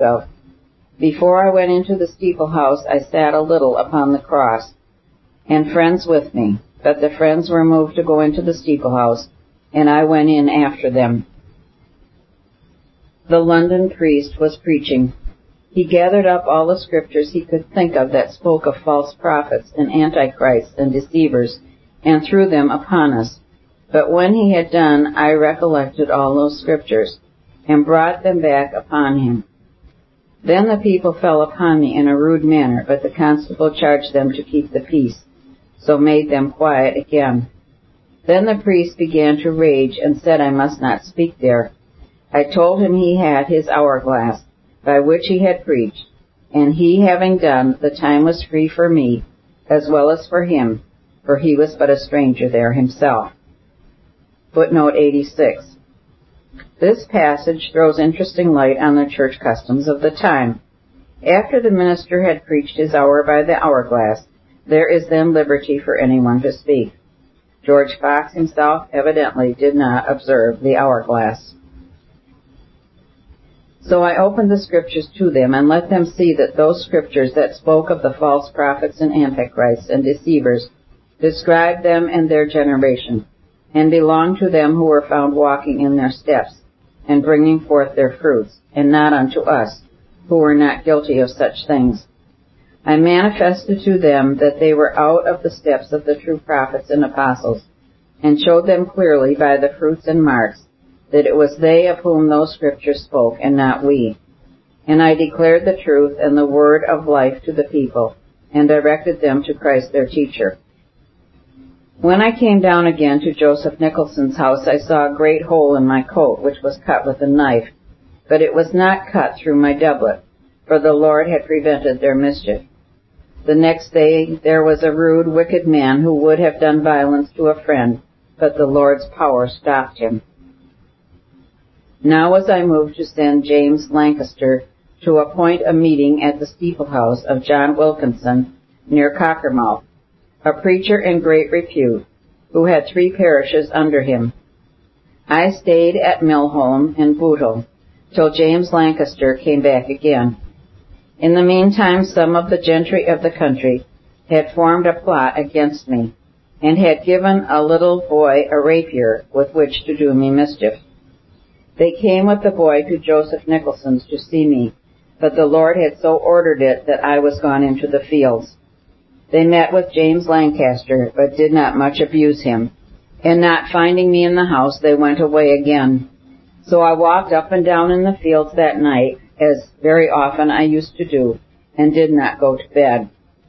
of. Before I went into the steeplehouse, I sat a little upon the cross, and friends with me, but the friends were moved to go into the steeplehouse, and I went in after them. The London priest was preaching. He gathered up all the scriptures he could think of that spoke of false prophets and antichrists and deceivers, and threw them upon us. But when he had done, I recollected all those scriptures, and brought them back upon him. Then the people fell upon me in a rude manner, but the constable charged them to keep the peace, so made them quiet again. Then the priest began to rage, and said I must not speak there. I told him he had his hourglass, by which he had preached, and he having done, the time was free for me, as well as for him, for he was but a stranger there himself. Footnote 86. This passage throws interesting light on the church customs of the time. After the minister had preached his hour by the hourglass, there is then liberty for anyone to speak. George Fox himself evidently did not observe the hourglass. So I opened the scriptures to them and let them see that those scriptures that spoke of the false prophets and antichrists and deceivers described them and their generation, and belonged to them who were found walking in their steps, and bringing forth their fruits, and not unto us, who were not guilty of such things. I manifested to them that they were out of the steps of the true prophets and apostles, and showed them clearly by the fruits and marks that it was they of whom those scriptures spoke, and not we. And I declared the truth and the word of life to the people, and directed them to Christ their teacher. When I came down again to Joseph Nicholson's house, I saw a great hole in my coat, which was cut with a knife, but it was not cut through my doublet, for the Lord had prevented their mischief. The next day there was a rude, wicked man who would have done violence to a friend, but the Lord's power stopped him. Now was I moved to send James Lancaster to appoint a meeting at the steeplehouse of John Wilkinson, near Cockermouth, a preacher in great repute, who had 3 parishes under him. I stayed at Millholm and Bootle till James Lancaster came back again. In the meantime, some of the gentry of the country had formed a plot against me, and had given a little boy a rapier with which to do me mischief. They came with the boy to Joseph Nicholson's to see me, but the Lord had so ordered it that I was gone into the fields. They met with James Lancaster, but did not much abuse him, and not finding me in the house, they went away again. So I walked up and down in the fields that night, as very often I used to do, and did not go to bed.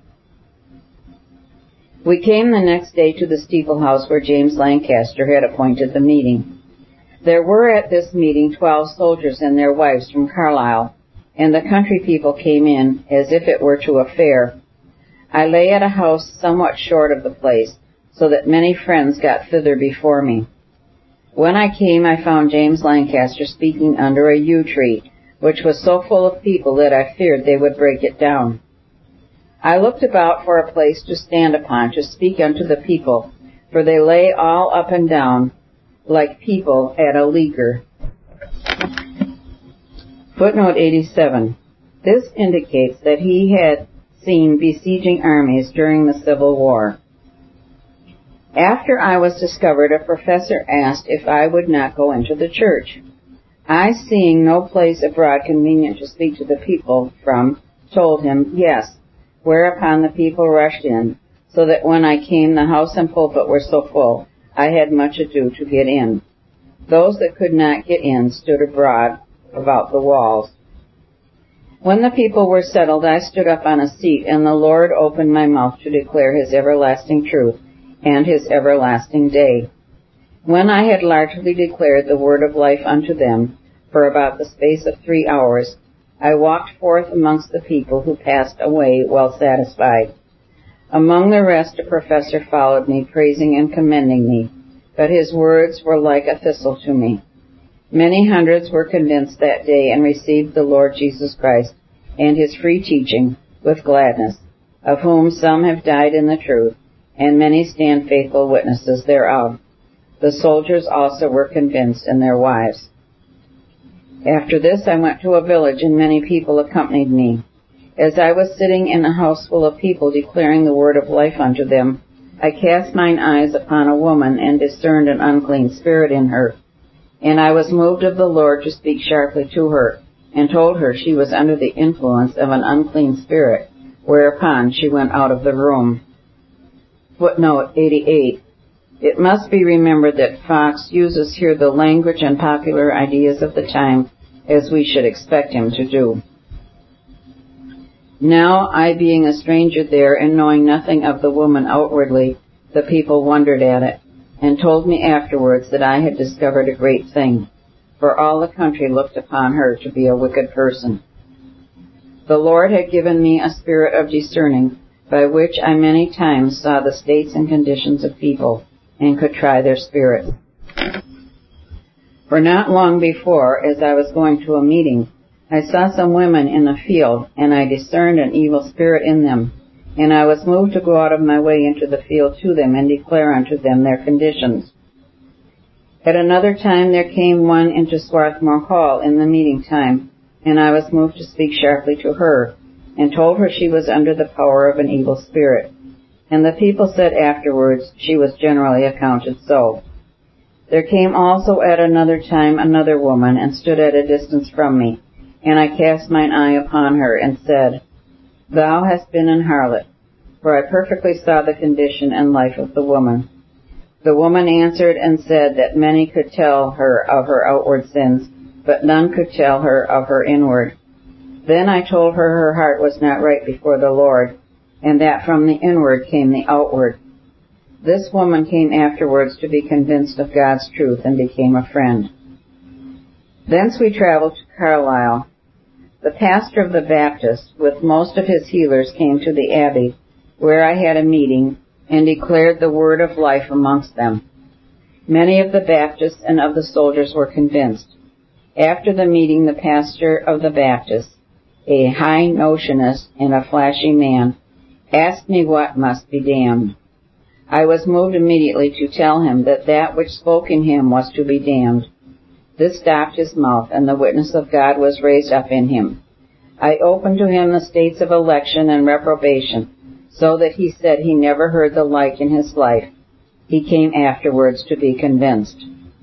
We came the next day to the steeplehouse where James Lancaster had appointed the meeting. There were at this meeting 12 soldiers and their wives from Carlisle, and the country people came in as if it were to a fair. I lay at a house somewhat short of the place, so that many friends got thither before me. When I came, I found James Lancaster speaking under a yew tree, which was so full of people that I feared they would break it down. I looked about for a place to stand upon to speak unto the people, for they lay all up and down, like people at a leaguer. Footnote 87. This indicates that he had seen besieging armies during the Civil War. After I was discovered, a professor asked if I would not go into the church. I, seeing no place abroad convenient to speak to the people from, told him yes, whereupon the people rushed in, so that when I came the house and pulpit were so full, I had much ado to get in. Those that could not get in stood abroad about the walls. When the people were settled, I stood up on a seat, and the Lord opened my mouth to declare his everlasting truth and his everlasting day. When I had largely declared the word of life unto them, for about the space of 3 hours, I walked forth amongst the people, who passed away well satisfied. Among the rest a professor followed me, praising and commending me, but his words were like a thistle to me. Many hundreds were convinced that day and received the Lord Jesus Christ and his free teaching with gladness, of whom some have died in the truth, and many stand faithful witnesses thereof. The soldiers also were convinced, and their wives. After this I went to a village, and many people accompanied me. As I was sitting in a house full of people, declaring the word of life unto them, I cast mine eyes upon a woman, and discerned an unclean spirit in her. And I was moved of the Lord to speak sharply to her, and told her she was under the influence of an unclean spirit, whereupon she went out of the room. Footnote 88. It must be remembered that Fox uses here the language and popular ideas of the time, as we should expect him to do. Now, I being a stranger there, and knowing nothing of the woman outwardly, the people wondered at it, and told me afterwards that I had discovered a great thing, for all the country looked upon her to be a wicked person. The Lord had given me a spirit of discerning, by which I many times saw the states and conditions of people, and could try their spirits. For not long before, as I was going to a meeting, I saw some women in the field, and I discerned an evil spirit in them, and I was moved to go out of my way into the field to them, and declare unto them their conditions. At another time there came one into Swarthmore Hall in the meeting time, and I was moved to speak sharply to her, and told her she was under the power of an evil spirit. And the people said afterwards she was generally accounted so. There came also at another time another woman, and stood at a distance from me, and I cast mine eye upon her, and said, Thou hast been an harlot, for I perfectly saw the condition and life of the woman. The woman answered and said that many could tell her of her outward sins, but none could tell her of her inward. Then I told her her heart was not right before the Lord, and that from the inward came the outward. This woman came afterwards to be convinced of God's truth, and became a friend. Thence we traveled to Carlisle. The pastor of the Baptists, with most of his healers, came to the Abbey, where I had a meeting, and declared the word of life amongst them. Many of the Baptists and of the soldiers were convinced. After the meeting, the pastor of the Baptists, a high notionist and a flashy man, asked me what must be damned. I was moved immediately to tell him that that which spoke in him was to be damned. This stopped his mouth, and the witness of God was raised up in him. I opened to him the states of election and reprobation, so that he said he never heard the like in his life. He came afterwards to be convinced.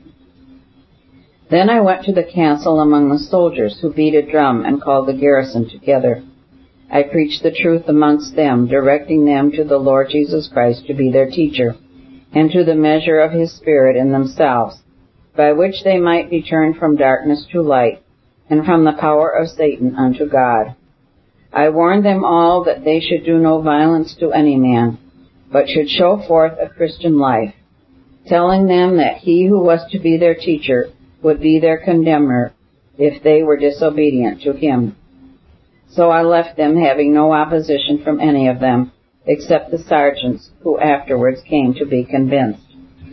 Then I went to the council among the soldiers, who beat a drum and called the garrison together. I preached the truth amongst them, directing them to the Lord Jesus Christ to be their teacher, and to the measure of his Spirit in themselves, by which they might be turned from darkness to light, and from the power of Satan unto God. I warned them all that they should do no violence to any man, but should show forth a Christian life, telling them that he who was to be their teacher would be their condemner if they were disobedient to him. So I left them, having no opposition from any of them, except the sergeants, who afterwards came to be convinced.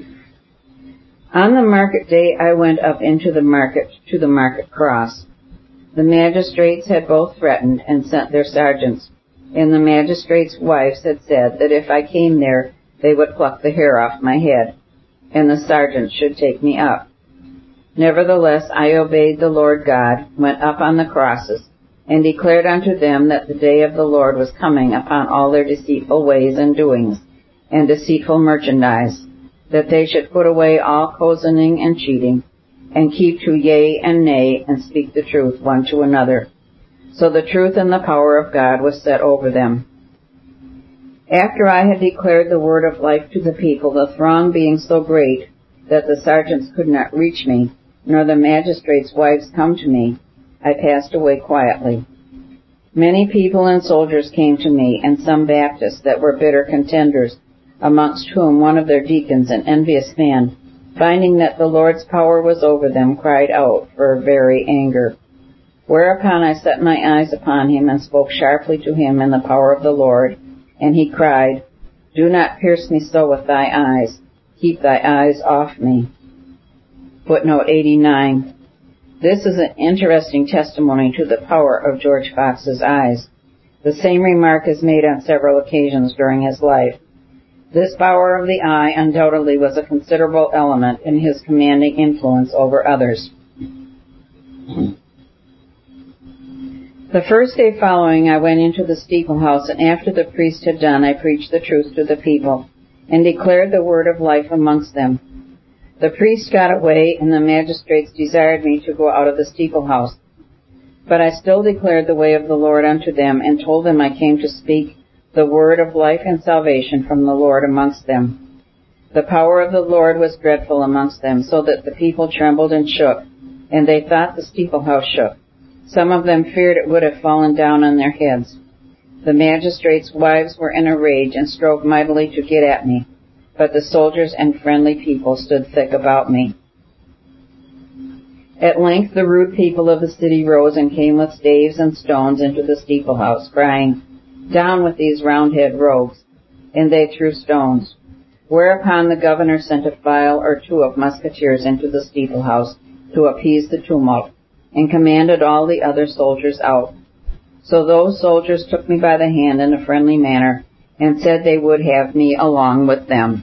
On the market day I went up into the market to the market cross. The magistrates had both threatened and sent their sergeants, and the magistrates' wives had said that if I came there, they would pluck the hair off my head, and the sergeants should take me up. Nevertheless, I obeyed the Lord God, went up on the crosses, and declared unto them that the day of the Lord was coming upon all their deceitful ways and doings, and deceitful merchandise, that they should put away all cozening and cheating, and keep to yea and nay, and speak the truth one to another. So the truth and the power of God was set over them. After I had declared the word of life to the people, the throng being so great that the sergeants could not reach me, nor the magistrates' wives come to me, I passed away quietly. Many people and soldiers came to me, and some Baptists that were bitter contenders, amongst whom one of their deacons, an envious man, finding that the Lord's power was over them, cried out for very anger. Whereupon I set my eyes upon him, and spoke sharply to him in the power of the Lord, and he cried, Do not pierce me so with thy eyes. Keep thy eyes off me. Footnote 89. This is an interesting testimony to the power of George Fox's eyes. The same remark is made on several occasions during his life. This power of the eye undoubtedly was a considerable element in his commanding influence over others. The first day following, I went into the steeple house, and after the priest had done, I preached the truth to the people, and declared the word of life amongst them. The priest got away, and the magistrates desired me to go out of the steeple house. But I still declared the way of the Lord unto them, and told them I came to speak the word of life and salvation from the Lord amongst them. The power of the Lord was dreadful amongst them, so that the people trembled and shook, and they thought the steeple house shook. Some of them feared it would have fallen down on their heads. The magistrates' wives were in a rage and strove mightily to get at me, but the soldiers and friendly people stood thick about me. At length the rude people of the city rose and came with staves and stones into the steeple house, crying, "Down with these roundhead rogues!" And they threw stones. Whereupon the governor sent a file or two of musketeers into the steeple house to appease the tumult, and commanded all the other soldiers out. So those soldiers took me by the hand in a friendly manner, and said they would have me along with them.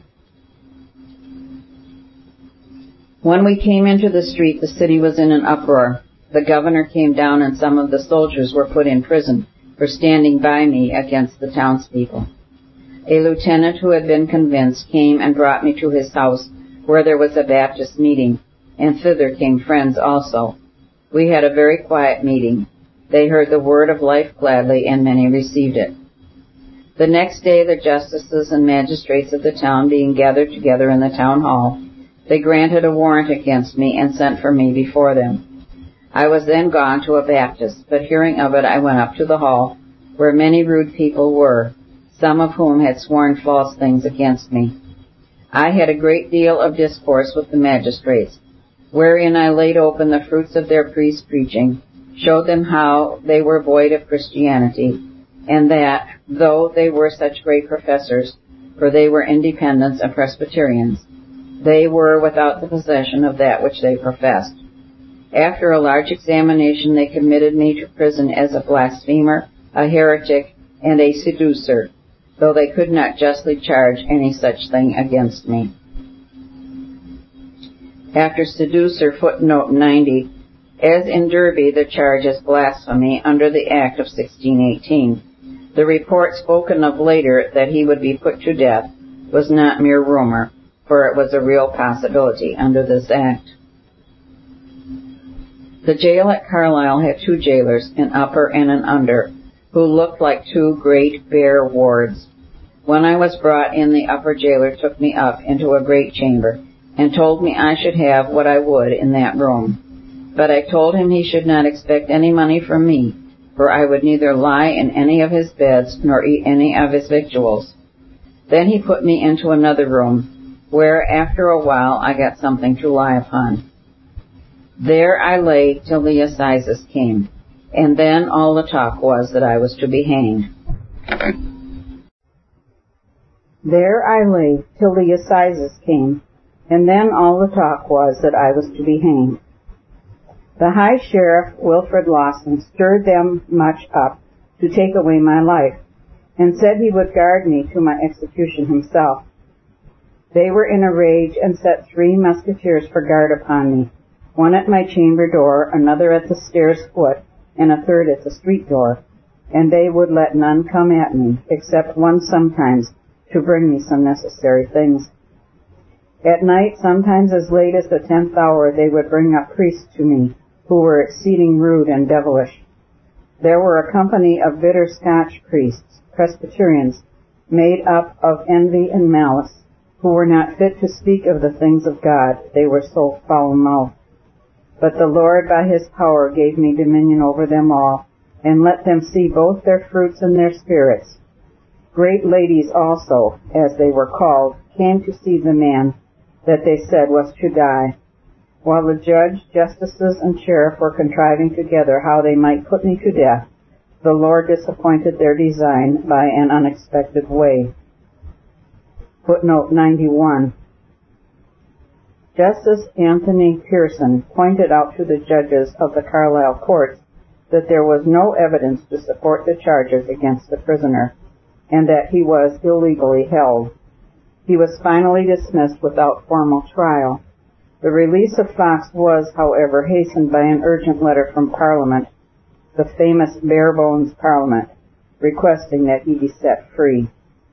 When we came into the street, the city was in an uproar. The governor came down, and some of the soldiers were put in prison for standing by me against the townspeople. A lieutenant who had been convinced came and brought me to his house, where there was a Baptist meeting, and thither came friends also. We had a very quiet meeting. They heard the word of life gladly, and many received it. The next day the justices and magistrates of the town being gathered together in the town hall, they granted a warrant against me and sent for me before them. I was then gone to a Baptist, but hearing of it I went up to the hall, where many rude people were, some of whom had sworn false things against me. I had a great deal of discourse with the magistrates, wherein I laid open the fruits of their priest's preaching, showed them how they were void of Christianity, and that, though they were such great professors, for they were Independents and Presbyterians, they were without the possession of that which they professed. After a large examination, they committed me to prison as a blasphemer, a heretic, and a seducer, though they could not justly charge any such thing against me. After seducer, footnote 90, as in Derby the charge is blasphemy under the Act of 1618. The report spoken of later that he would be put to death was not mere rumor, for it was a real possibility under this act. The jail at Carlisle had two jailers, an upper and an under, who looked like two great bare wards. When I was brought in, the upper jailer took me up into a great chamber, and told me I should have what I would in that room. But I told him he should not expect any money from me, for I would neither lie in any of his beds nor eat any of his victuals. Then he put me into another room, where after a while I got something to lie upon. There I lay till the assizes came, and then all the talk was that I was to be hanged. There I lay till the assizes came, and then all the talk was that I was to be hanged. The High Sheriff, Wilfred Lawson, stirred them much up to take away my life, and said he would guard me to my execution himself. They were in a rage, and set 3 musketeers for guard upon me, one at my chamber door, another at the stairs foot, and a third at the street door, and they would let none come at me, except one sometimes, to bring me some necessary things. At night, sometimes as late as the 10th hour, they would bring up priests to me, who were exceeding rude and devilish. There were a company of bitter Scotch priests, Presbyterians, made up of envy and malice, who were not fit to speak of the things of God, they were so foul-mouthed. But the Lord by his power gave me dominion over them all, and let them see both their fruits and their spirits. Great ladies also, as they were called, came to see the man that they said was to die, while the judge, justices, and sheriff were contriving together how they might put me to death. The Lord disappointed their design by an unexpected way. Footnote 91. Justice Anthony Pearson pointed out to the judges of the Carlisle courts that there was no evidence to support the charges against the prisoner, and that he was illegally held. He was finally dismissed without formal trial. The release of Fox was, however, hastened by an urgent letter from Parliament, the famous Barebones Parliament, requesting that he be set free.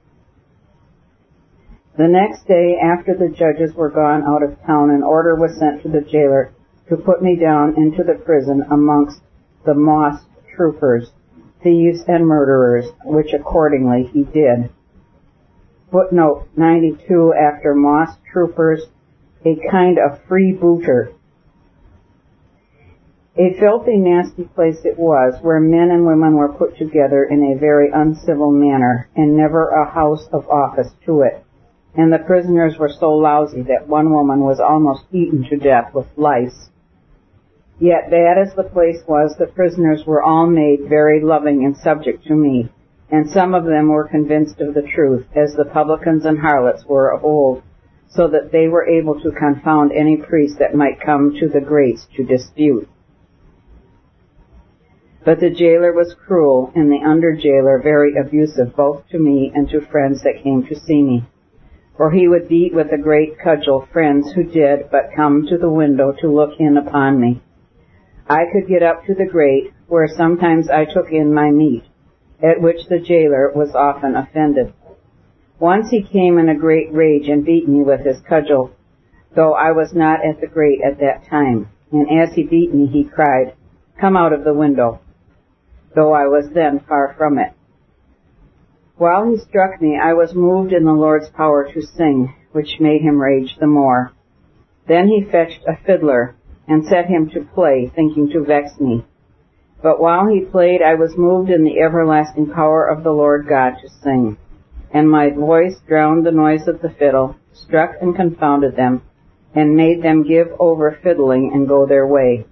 The next day, after the judges were gone out of town, an order was sent to the jailer to put me down into the prison amongst the moss troopers, thieves and murderers, which accordingly he did. Footnote 92, after moss troopers, a kind of freebooter. A filthy, nasty place it was, where men and women were put together in a very uncivil manner, and never a house of office to it. And the prisoners were so lousy that one woman was almost eaten to death with lice. Yet bad as the place was, the prisoners were all made very loving and subject to me, and some of them were convinced of the truth, as the publicans and harlots were of old, so that they were able to confound any priest that might come to the grates to dispute. But the jailer was cruel, and the under-jailer very abusive both to me and to friends that came to see me. For he would beat with a great cudgel friends who did but come to the window to look in upon me. I could get up to the grate, where sometimes I took in my meat, at which the jailer was often offended. Once he came in a great rage and beat me with his cudgel, though I was not at the grate at that time. And as he beat me, he cried, "Come out of the window," though I was then far from it. While he struck me, I was moved in the Lord's power to sing, which made him rage the more. Then he fetched a fiddler, and set him to play, thinking to vex me. But while he played, I was moved in the everlasting power of the Lord God to sing. And my voice drowned the noise of the fiddle, struck and confounded them, and made them give over fiddling and go their way.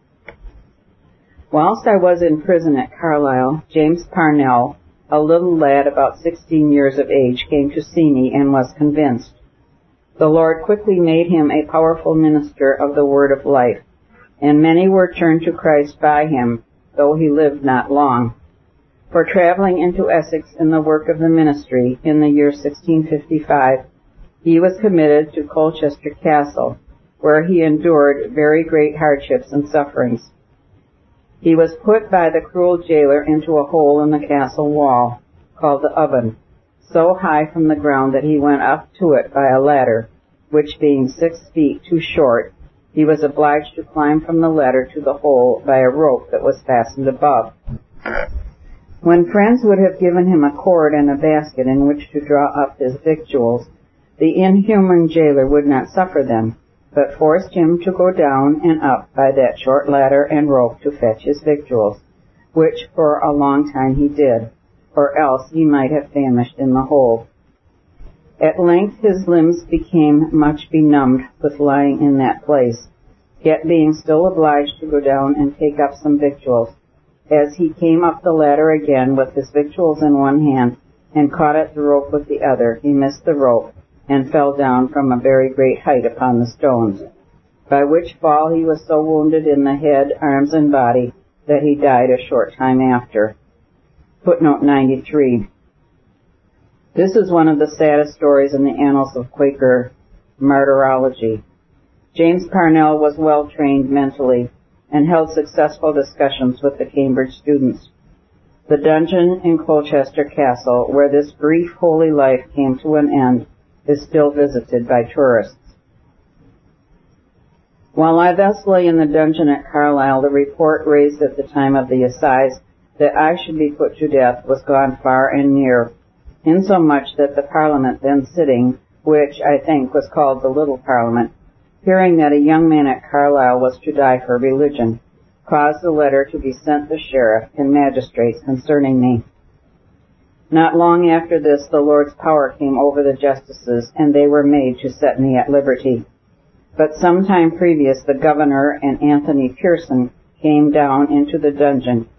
Whilst I was in prison at Carlisle, James Parnell, a little lad about 16 years of age, came to see me and was convinced. The Lord quickly made him a powerful minister of the word of life, and many were turned to Christ by him, though he lived not long. For traveling into Essex in the work of the ministry in the year 1655, he was committed to Colchester Castle, where he endured very great hardships and sufferings. He was put by the cruel jailer into a hole in the castle wall, called the Oven, so high from the ground that he went up to it by a ladder, which being 6 feet too short, he was obliged to climb from the ladder to the hole by a rope that was fastened above. When friends would have given him a cord and a basket in which to draw up his victuals, the inhuman jailer would not suffer them, but forced him to go down and up by that short ladder and rope to fetch his victuals, which for a long time he did, or else he might have famished in the hole. At length his limbs became much benumbed with lying in that place, yet being still obliged to go down and take up some victuals. As he came up the ladder again with his victuals in one hand and caught at the rope with the other, he missed the rope and fell down from a very great height upon the stones, by which fall he was so wounded in the head, arms, and body that he died a short time after. Footnote 93. This is one of the saddest stories in the annals of Quaker martyrology. James Parnell was well trained mentally and held successful discussions with the Cambridge students. The dungeon in Colchester Castle, where this brief holy life came to an end, is still visited by tourists. While I thus lay in the dungeon at Carlisle, the report raised at the time of the assize that I should be put to death was gone far and near, insomuch that the Parliament then sitting, which I think was called the Little Parliament, hearing that a young man at Carlisle was to die for religion, caused a letter to be sent the sheriff and magistrates concerning me. Not long after this, the Lord's power came over the justices, and they were made to set me at liberty. But some time previous, the governor and Anthony Pearson came down into the dungeon